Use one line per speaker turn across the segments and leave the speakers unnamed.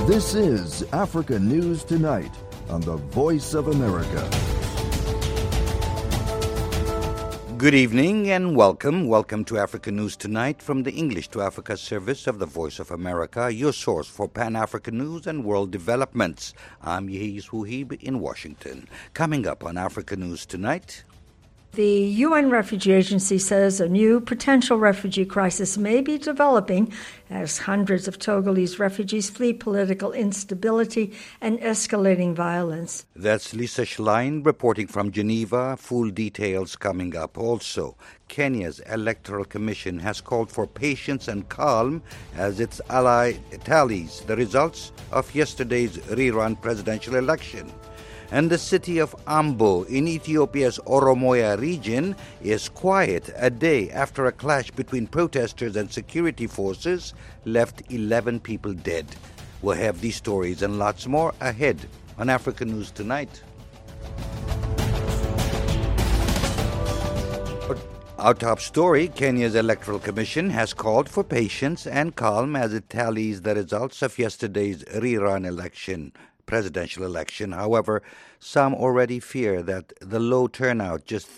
This is Africa News Tonight on the Voice of America.
Good evening and welcome. Welcome to Africa News Tonight from the English to Africa service of the Voice of America, your source for Pan-African news and world developments. I'm Yehiz Huhib in Washington. Coming up on Africa News Tonight.
The UN Refugee Agency says a new potential refugee crisis may be developing as hundreds of Togolese refugees flee political instability and escalating violence.
That's Lisa Schlein reporting from Geneva. Full details coming up. Also, Kenya's Electoral Commission has called for patience and calm as its ally tallies the results of yesterday's rerun presidential election. And the city of Ambo in Ethiopia's Oromoya region is quiet a day after a clash between protesters and security forces left 11 people dead. We'll have these stories and lots more ahead on Africa News Tonight. Our top story, Kenya's Electoral Commission has called for patience and calm as it tallies the results of yesterday's rerun presidential election. However, some already fear that the low turnout, just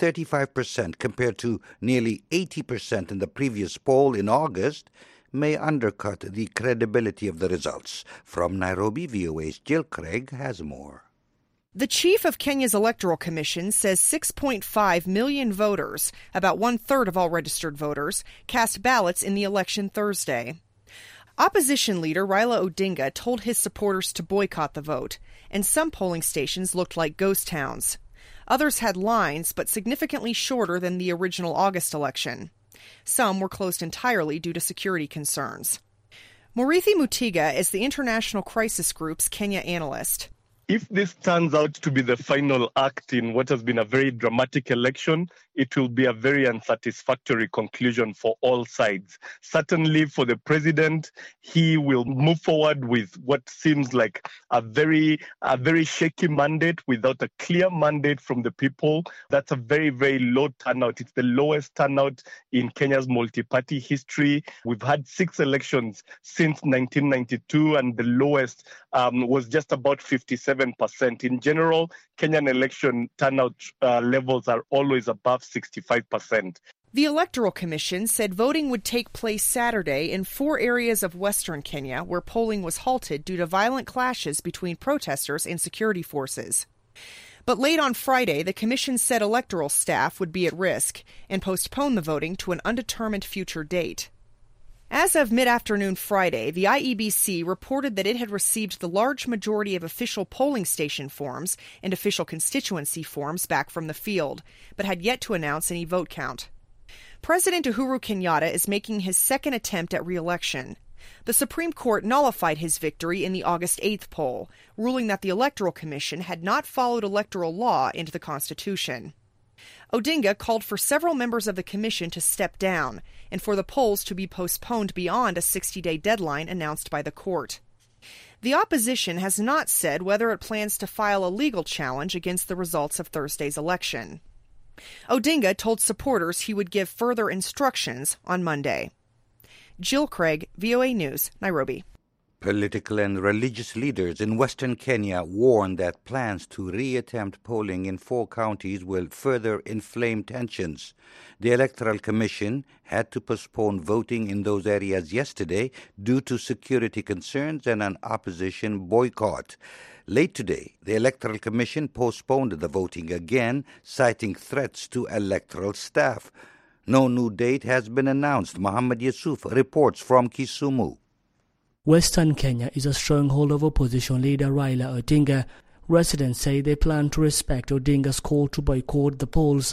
35% compared to nearly 80% in the previous poll in August, may undercut the credibility of the results. From Nairobi, VOA's Jill Craig has more.
The chief of Kenya's Electoral Commission says 6.5 million voters, about one-third of all registered voters, cast ballots in the election Thursday. Opposition leader Raila Odinga told his supporters to boycott the vote, and some polling stations looked like ghost towns. Others had lines, but significantly shorter than the original August election. Some were closed entirely due to security concerns. Murithi Mutiga is the International Crisis Group's Kenya analyst.
If this turns out to be the final act in what has been a very dramatic election, it will be a very unsatisfactory conclusion for all sides. Certainly for the president, he will move forward with what seems like a very shaky mandate without a clear mandate from the people. That's a very, very low turnout. It's the lowest turnout in Kenya's multi-party history. We've had 6 elections since 1992, and the lowest was just about 57%. In general, Kenyan election turnout levels are always above 65%.
The Electoral Commission said voting would take place Saturday in 4 areas of western Kenya where polling was halted due to violent clashes between protesters and security forces. But late on Friday, the commission said electoral staff would be at risk and postponed the voting to an undetermined future date. As of mid-afternoon Friday, the IEBC reported that it had received the large majority of official polling station forms and official constituency forms back from the field, but had yet to announce any vote count. President Uhuru Kenyatta is making his second attempt at re-election. The Supreme Court nullified his victory in the August 8th poll, ruling that the Electoral Commission had not followed electoral law into the Constitution. Odinga called for several members of the commission to step down and for the polls to be postponed beyond a 60-day deadline announced by the court. The opposition has not said whether it plans to file a legal challenge against the results of Thursday's election. Odinga told supporters he would give further instructions on Monday. Jill Craig, VOA News, Nairobi.
Political and religious leaders in western Kenya warn that plans to reattempt polling in 4 counties will further inflame tensions. The Electoral Commission had to postpone voting in those areas yesterday due to security concerns and an opposition boycott. Late today, the Electoral Commission postponed the voting again, citing threats to electoral staff. No new date has been announced. Mohammed Yusuf reports from Kisumu.
Western Kenya is a stronghold of opposition leader Raila Odinga. Residents say they plan to respect Odinga's call to boycott the polls.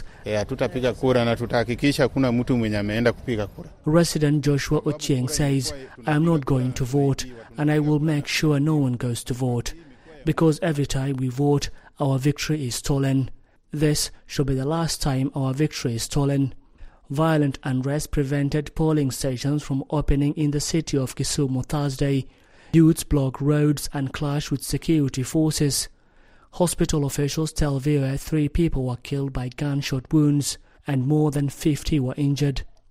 Resident Joshua Ochieng says, "I'm not going to vote, and I will make sure no one goes to vote, because every time we vote, our victory is stolen. This should be the last time our victory is stolen." Violent unrest prevented polling stations from opening in the city of Kisumu Thursday. Youths blocked roads and clashed with security forces. Hospital officials tell VOA 3 people were killed by gunshot wounds and more than 50 were injured.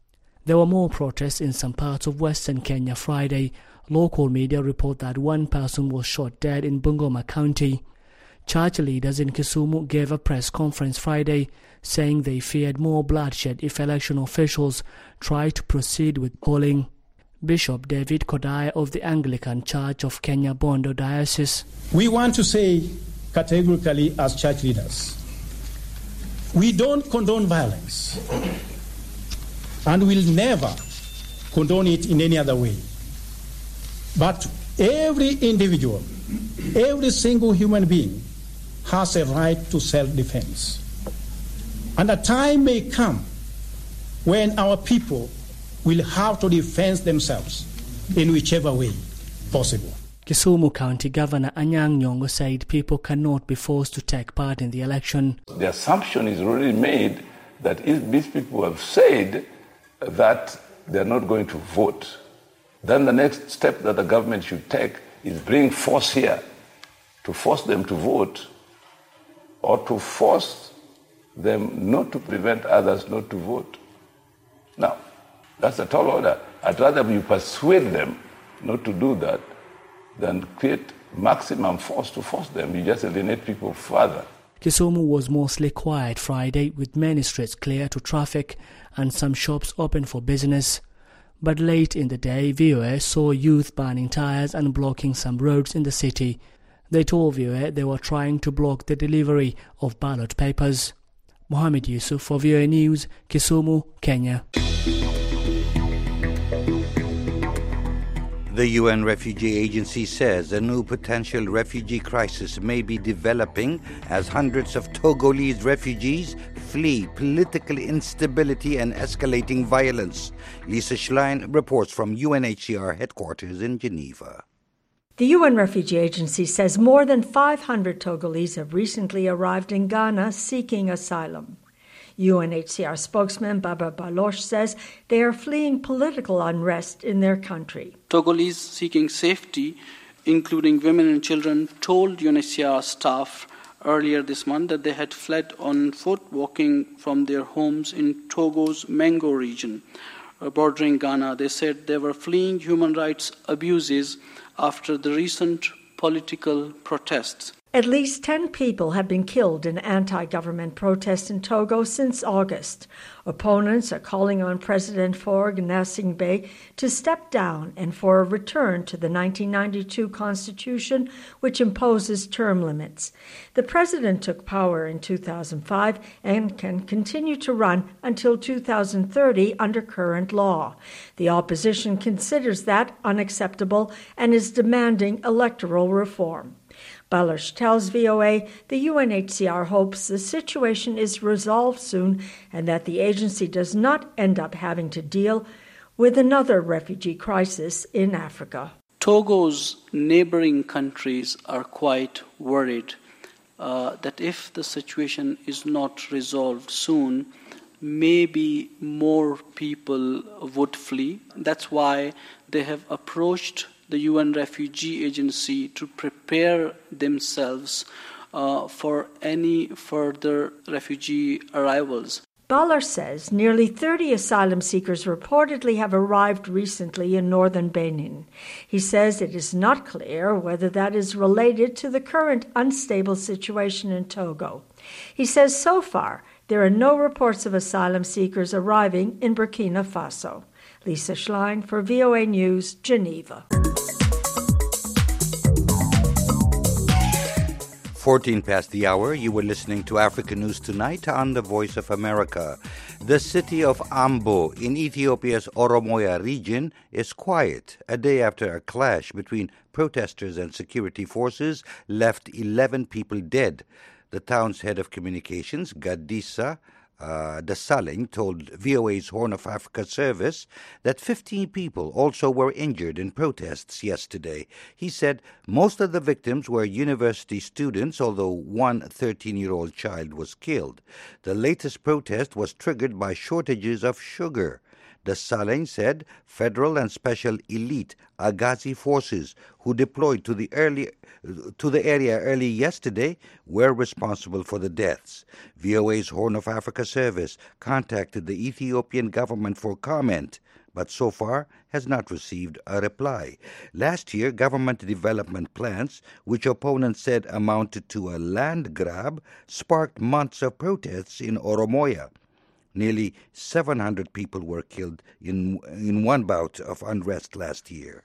There were more protests in some parts of western Kenya Friday. Local media report that one person was shot dead in Bungoma County. Church leaders in Kisumu gave a press conference Friday, saying they feared more bloodshed if election officials tried to proceed with polling. Bishop David Kodai of the Anglican Church of Kenya Bondo Diocese.
We want to say categorically as church leaders, we don't condone violence and will never condone it in any other way. But every individual, every single human being has a right to self-defense. And a time may come when our people will have to defend themselves in whichever way possible.
Kisumu County Governor Anyang' Nyong'o said people cannot be forced to take part in the election.
The assumption is already made that if these people have said that they're not going to vote, then the next step that the government should take is bring force here to force them to vote or to force them not to prevent others not to vote. Now, that's a tall order. I'd rather you persuade them not to do that than create maximum force to force them. You just alienate people further.
Kisumu was mostly quiet Friday, with many streets clear to traffic and some shops open for business. But late in the day, VOA saw youth burning tires and blocking some roads in the city. They told VOA they were trying to block the delivery of ballot papers. Mohammed Yusuf for VOA News, Kisumu, Kenya.
The UN Refugee Agency says a new potential refugee crisis may be developing as hundreds of Togolese refugees flee political instability and escalating violence. Lisa Schlein reports from UNHCR headquarters in Geneva.
The UN Refugee Agency says more than 500 Togolese have recently arrived in Ghana seeking asylum. UNHCR spokesman Baba Baloch says they are fleeing political unrest in their country.
Togolese seeking safety, including women and children, told UNHCR staff earlier this month that they had fled on foot, walking from their homes in Togo's Mengo region, bordering Ghana. They said they were fleeing human rights abuses after the recent political protests.
At least 10 people have been killed in anti-government protests in Togo since August. Opponents are calling on President Faure Gnassingbé to step down and for a return to the 1992 constitution, which imposes term limits. The president took power in 2005 and can continue to run until 2030 under current law. The opposition considers that unacceptable and is demanding electoral reform. Baloch tells VOA the UNHCR hopes the situation is resolved soon and that the agency does not end up having to deal with another refugee crisis in Africa.
Togo's neighboring countries are quite worried that if the situation is not resolved soon, maybe more people would flee. That's why they have approached the UN Refugee Agency to prepare themselves for any further refugee arrivals.
Baloch says nearly 30 asylum seekers reportedly have arrived recently in northern Benin. He says it is not clear whether that is related to the current unstable situation in Togo. He says so far there are no reports of asylum seekers arriving in Burkina Faso. Lisa Schlein for VOA News, Geneva.
14 past the hour, you were listening to Africa News Tonight on the Voice of America. The city of Ambo in Ethiopia's Oromoya region is quiet a day after a clash between protesters and security forces left 11 people dead. The town's head of communications, Gadisa Dasalegn, told VOA's Horn of Africa service that 15 people also were injured in protests yesterday. He said most of the victims were university students, although one 13-year-old child was killed. The latest protest was triggered by shortages of sugar. Dasalegn said federal and special elite Agazi forces who deployed to the area early yesterday were responsible for the deaths. VOA's Horn of Africa service contacted the Ethiopian government for comment. but so far has not received a reply. Last year, government development plans, which opponents said amounted to a land grab, sparked months of protests in Oromoya. Nearly 700 people were killed in one bout of unrest last year.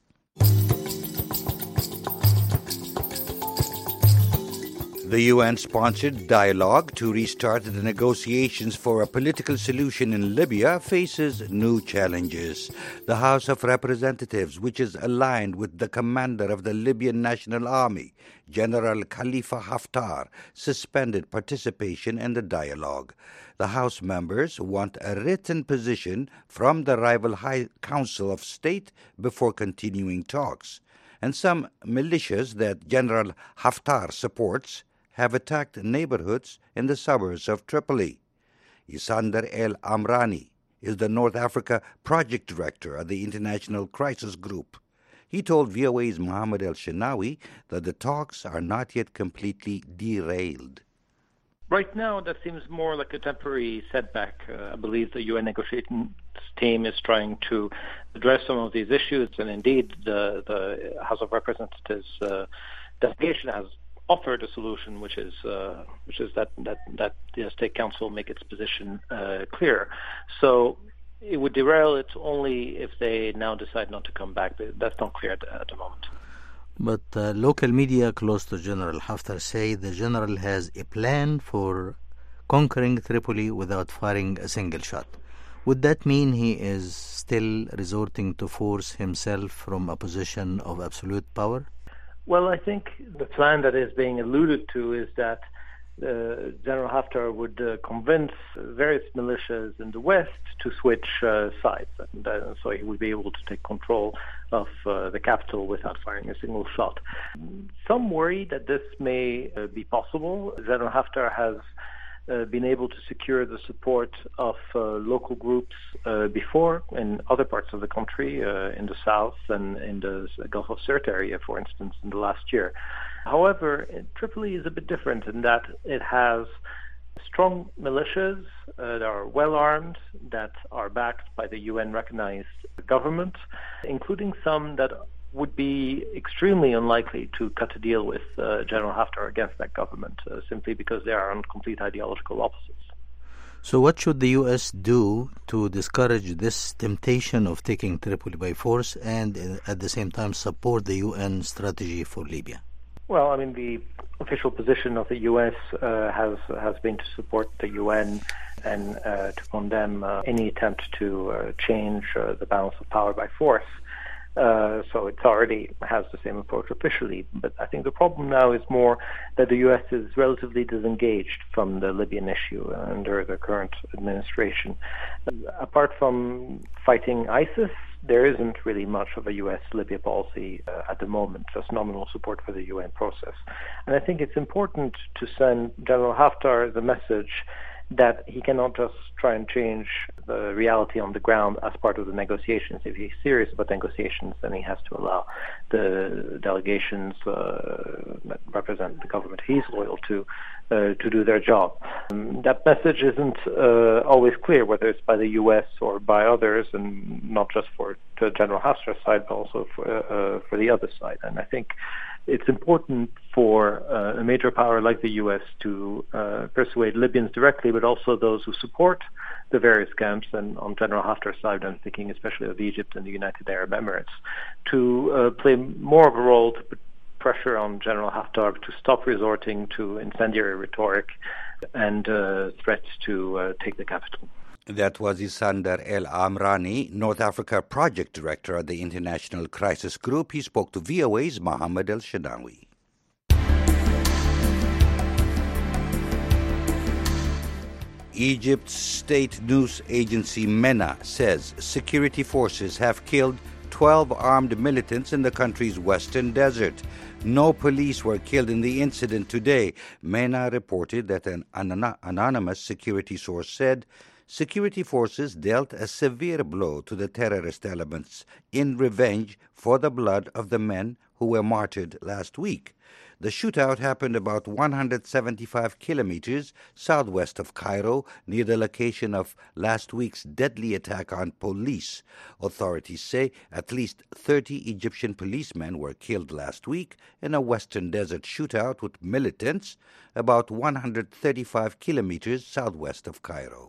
The UN-sponsored dialogue to restart the negotiations for a political solution in Libya faces new challenges. The House of Representatives, which is aligned with the commander of the Libyan National Army, General Khalifa Haftar, suspended participation in the dialogue. The House members want a written position from the rival High Council of State before continuing talks. And some militias that General Haftar supports have attacked neighborhoods in the suburbs of Tripoli. Isander El Amrani is the North Africa project director of the International Crisis Group. He told VOA's Mohammed El Shenawi that the talks are not yet completely derailed.
Right now, that seems more like a temporary setback. I believe the UN negotiating team is trying to address some of these issues, and indeed, the House of Representatives delegation has offered a solution, which is that the State Council make its position clear. So it would derail it only if they now decide not to come back. That's not clear at the moment.
But local media close to General Haftar say the general has a plan for conquering Tripoli without firing a single shot. Would that mean he is still resorting to force himself from a position of absolute power?
Well, I think the plan that is being alluded to is that General Haftar would convince various militias in the west to switch sides, and so he would be able to take control of the capital without firing a single shot. Some worry that this may be possible. General Haftar has been able to secure the support of local groups before in other parts of the country, in the south and in the Gulf of Sirte area, for instance, in the last year. However, Tripoli is a bit different in that it has strong militias that are well-armed, that are backed by the UN-recognized government, including some that would be extremely unlikely to cut a deal with General Haftar against that government, simply because they are on complete ideological opposites.
So what should the U.S. do to discourage this temptation of taking Tripoli by force and at the same time support the UN strategy for Libya?
Well, I mean, the official position of the U.S. has been to support the UN and to condemn any attempt to change the balance of power by force. So it already has the same approach officially. But I think the problem now is more that the U.S. is relatively disengaged from the Libyan issue under the current administration. Apart from fighting ISIS, there isn't really much of a U.S. Libya policy at the moment, just nominal support for the UN process. And I think it's important to send General Haftar the message that he cannot just try and change the reality on the ground as part of the negotiations. If he's serious about negotiations, then he has to allow the delegations that represent the government he's loyal to do their job. That message isn't always clear, whether it's by the U.S. or by others, and not just for the General Haftar's side, but also for the other side. And I think it's important for a major power like the U.S. to persuade Libyans directly, but also those who support the various camps, and on General Haftar's side, I'm thinking especially of Egypt and the United Arab Emirates, to play more of a role to put pressure on General Haftar to stop resorting to incendiary rhetoric and threats to take the capital.
That was Isander El Amrani, North Africa Project Director at the International Crisis Group. He spoke to VOA's Mohammed El Shenawi. Egypt's state news agency MENA says security forces have killed 12 armed militants in the country's western desert. No police were killed in the incident today. MENA reported that an anonymous security source said security forces dealt a severe blow to the terrorist elements in revenge for the blood of the men who were martyred last week. The shootout happened about 175 kilometers southwest of Cairo, near the location of last week's deadly attack on police. Authorities say at least 30 Egyptian policemen were killed last week in a western desert shootout with militants about 135 kilometers southwest of Cairo.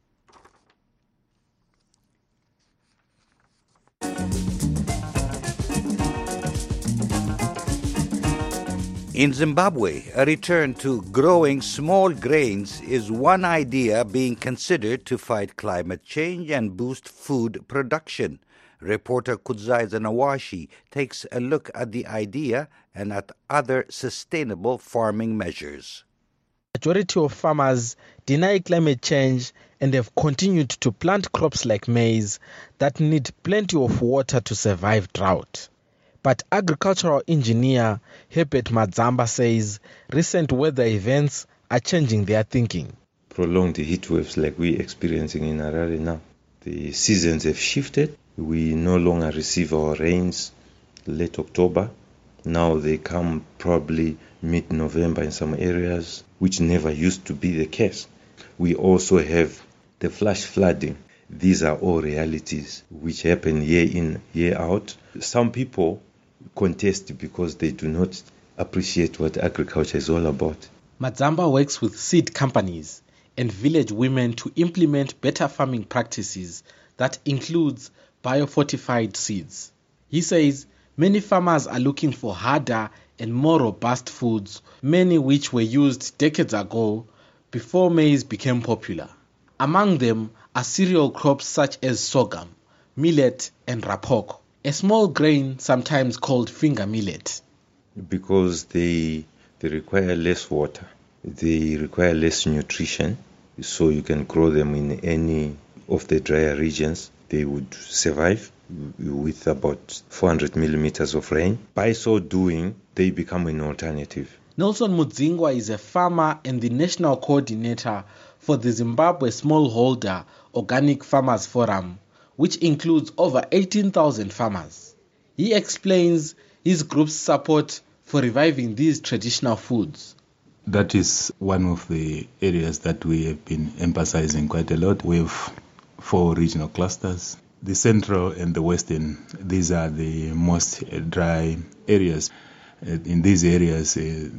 In Zimbabwe, a return to growing small grains is one idea being considered to fight climate change and boost food production. Reporter Kudzaiza Nawashi takes a look at the idea and at other sustainable farming measures.
The majority of farmers deny climate change and have continued to plant crops like maize that need plenty of water to survive drought. But agricultural engineer Herbert Madzamba says recent weather events are changing their thinking.
Prolonged heat waves like we're experiencing in Harare now. The seasons have shifted. We no longer receive our rains late October. Now they come probably mid-November in some areas, which never used to be the case. We also have the flash flooding. These are all realities which happen year in, year out. Some people contest because they do not appreciate what agriculture is all about.
Madzamba works with seed companies and village women to implement better farming practices that includes biofortified seeds. He says many farmers are looking for harder and more robust foods, many which were used decades ago before maize became popular. Among them are cereal crops such as sorghum, millet and rapoko, a small grain sometimes called finger millet.
Because they require less water, they require less nutrition, so you can grow them in any of the drier regions. They would survive with about 400 millimeters of rain. By so doing, they become an alternative.
Nelson Mudzingwa is a farmer and the national coordinator for the Zimbabwe Smallholder Organic Farmers Forum, which includes over 18,000 farmers. He explains his group's support for reviving these traditional foods.
That is one of the areas that we have been emphasizing quite a lot. We have 4 regional clusters. The central and the western, these are the most dry areas. In these areas,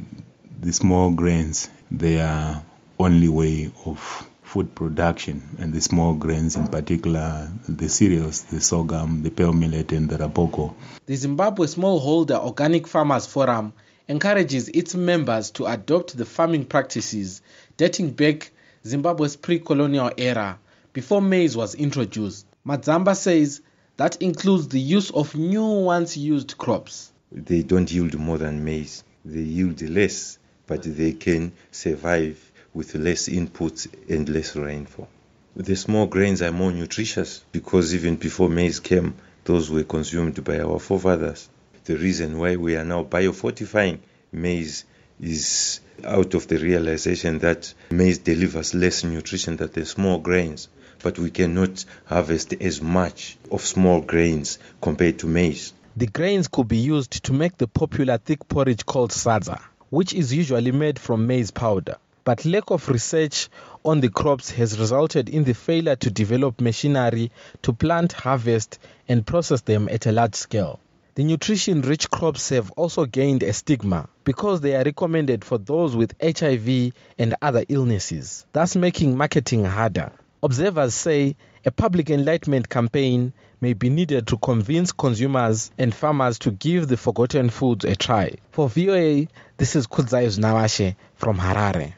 the small grains, they are only way of food production, and the small grains in particular, the cereals, the sorghum, the pearl millet and the rapoko.
The Zimbabwe Smallholder Organic Farmers Forum encourages its members to adopt the farming practices dating back Zimbabwe's pre-colonial era before maize was introduced. Madzamba says that includes the use of new once used crops.
They don't yield more than maize. They yield less, but they can survive with less inputs and less rainfall. The small grains are more nutritious because even before maize came, those were consumed by our forefathers. The reason why we are now biofortifying maize is out of the realization that maize delivers less nutrition than the small grains, but we cannot harvest as much of small grains compared to maize.
The grains could be used to make the popular thick porridge called sadza, which is usually made from maize powder. But lack of research on the crops has resulted in the failure to develop machinery to plant, harvest, and process them at a large scale. The nutrition-rich crops have also gained a stigma because they are recommended for those with HIV and other illnesses, thus making marketing harder. Observers say a public enlightenment campaign may be needed to convince consumers and farmers to give the forgotten foods a try. For VOA, this is Kudzaiza Nawashi from Harare.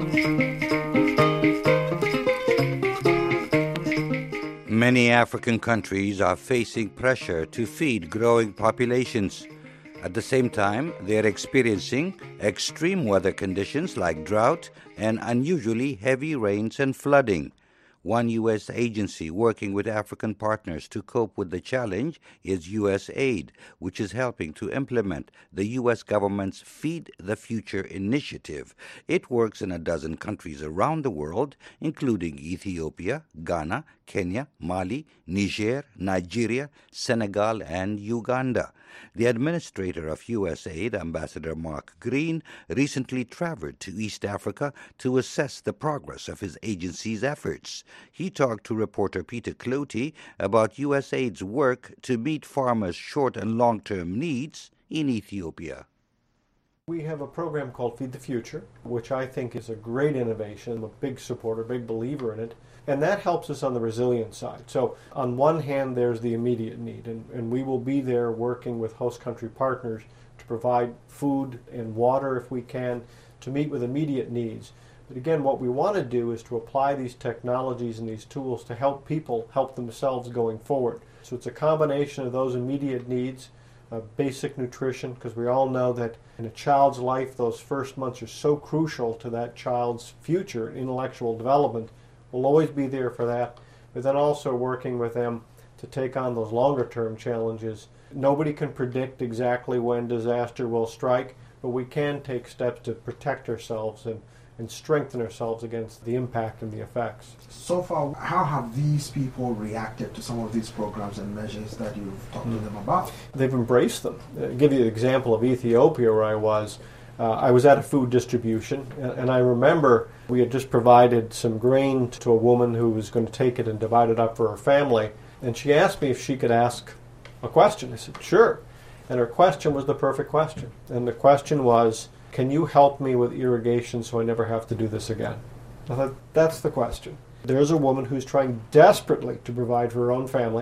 Many African countries are facing pressure to feed growing populations. At the same time, they are experiencing extreme weather conditions like drought and unusually heavy rains and flooding. One U.S. agency working with African partners to cope with the challenge is USAID, which is helping to implement the U.S. government's Feed the Future initiative. It works in a dozen countries around the world, including Ethiopia, Ghana, Kenya, Mali, Niger, Nigeria, Senegal, and Uganda. The administrator of USAID, Ambassador Mark Green, recently traveled to East Africa to assess the progress of his agency's efforts. He talked to reporter Peter Cloty about USAID's work to meet farmers' short and long-term needs in Ethiopia.
We have a program called Feed the Future, which I think is a great innovation. I'm a big supporter, big believer in it. And that helps us on the resilience side. So on one hand, there's the immediate need, and we will be there working with host country partners to provide food and water if we can, to meet with immediate needs. But again, what we want to do is to apply these technologies and these tools to help people help themselves going forward. So it's a combination of those immediate needs, basic nutrition, because we all know that in a child's life, those first months are so crucial to that child's future intellectual development. We'll always be there for that, but then also working with them to take on those longer-term challenges. Nobody can predict exactly when disaster will strike, but we can take steps to protect ourselves and strengthen ourselves against the impact and the effects.
So far, how have these people reacted to some of these programs and measures that you've talked to them about?
They've embraced them. I'll give you the example of Ethiopia where I was at a food distribution, and I remember we had just provided some grain to a woman who was going to take it and divide it up for her family, and she asked me if she could ask a question. I said, sure. And her question was the perfect question. And the question was, can you help me with irrigation so I never have to do this again? I thought, that's the question. There's a woman who's trying desperately to provide for her own family,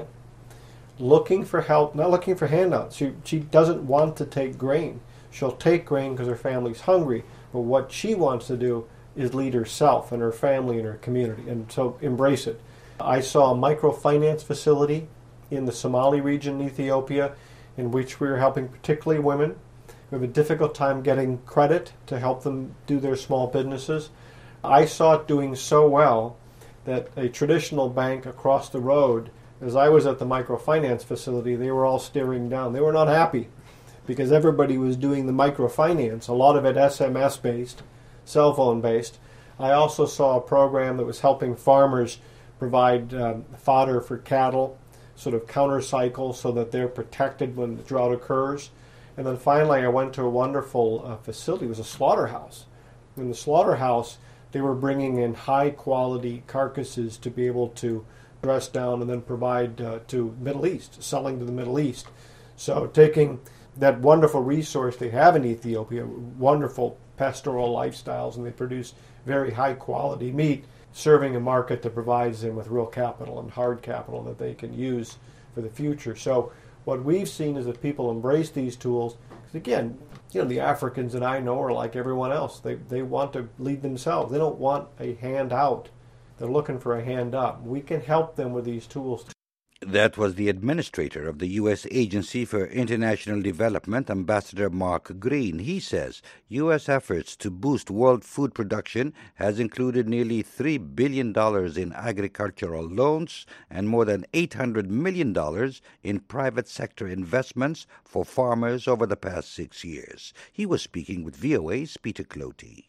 looking for help, not looking for handouts. She doesn't want to take grain. She'll take grain because her family's hungry, but what she wants to do is lead herself and her family and her community, and so embrace it. I saw a microfinance facility in the Somali region in Ethiopia in which we were helping particularly women who have a difficult time getting credit to help them do their small businesses. I saw it doing so well that a traditional bank across the road, as I was at the microfinance facility, they were all staring down. They were not happy because everybody was doing the microfinance, a lot of it SMS-based, cell phone-based. I also saw a program that was helping farmers provide fodder for cattle, sort of counter-cycle so that they're protected when the drought occurs. And then finally I went to a wonderful facility. It was a slaughterhouse. In the slaughterhouse, they were bringing in high-quality carcasses to be able to dress down and then provide to Middle East, selling to the Middle East. So taking that wonderful resource they have in Ethiopia, wonderful pastoral lifestyles, and they produce very high-quality meat, serving a market that provides them with real capital and hard capital that they can use for the future. So what we've seen is that people embrace these tools. Because again, the Africans that I know are like everyone else. They want to lead themselves. They don't want a handout. They're looking for a hand up. We can help them with these tools.
That was the administrator of the U.S. Agency for International Development, Ambassador Mark Green. He says U.S. efforts to boost world food production has included nearly $3 billion in agricultural loans and more than $800 million in private sector investments for farmers over the past 6 years. He was speaking with VOA's Peter Cloty.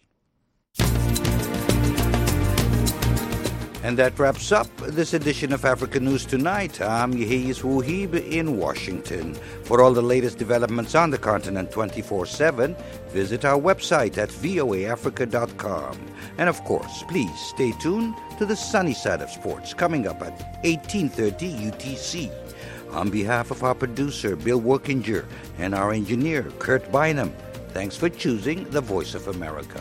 And that wraps up this edition of Africa News Tonight. I'm Yehiyas Wuhib in Washington. For all the latest developments on the continent 24/7, visit our website at voaafrica.com. And of course, please stay tuned to the sunny side of sports coming up at 1830 UTC. On behalf of our producer, Bill Workinger, and our engineer, Kurt Bynum, thanks for choosing the Voice of America.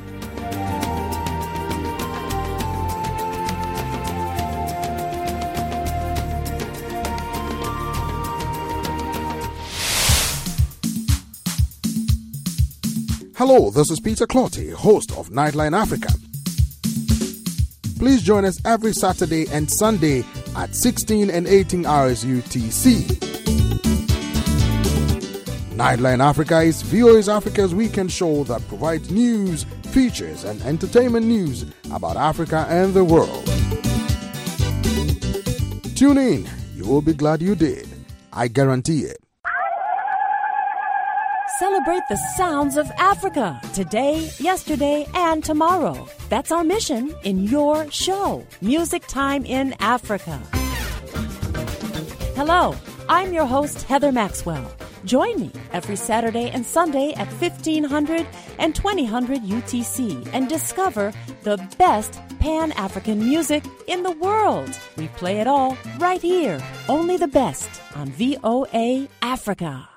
Hello, this is Peter Cloty, host of Nightline Africa. Please join us every Saturday and Sunday at 16 and 18 hours UTC. Nightline Africa is VOA Africa's weekend show that provides news, features, and entertainment news about Africa and the world. Tune in. You will be glad you did. I guarantee it.
Celebrate the sounds of Africa today, yesterday, and tomorrow. That's our mission in your show, Music Time in Africa. Hello, I'm your host, Heather Maxwell. Join me every Saturday and Sunday at 1500 and 2000 UTC and discover the best Pan-African music in the world. We play it all right here. Only the best on VOA Africa.